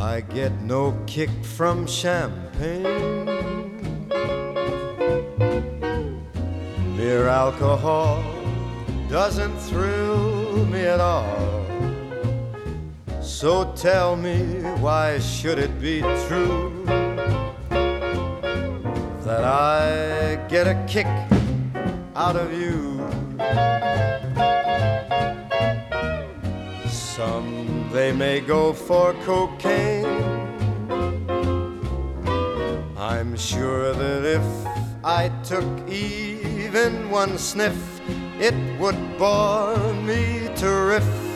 I get no kick from champagne. Mere alcohol doesn't thrill me at all. So tell me, why should it be true that I get a kick out of you? Some, they may go for cocaine. I'm sure that if I took even one sniff, it would bore me to riff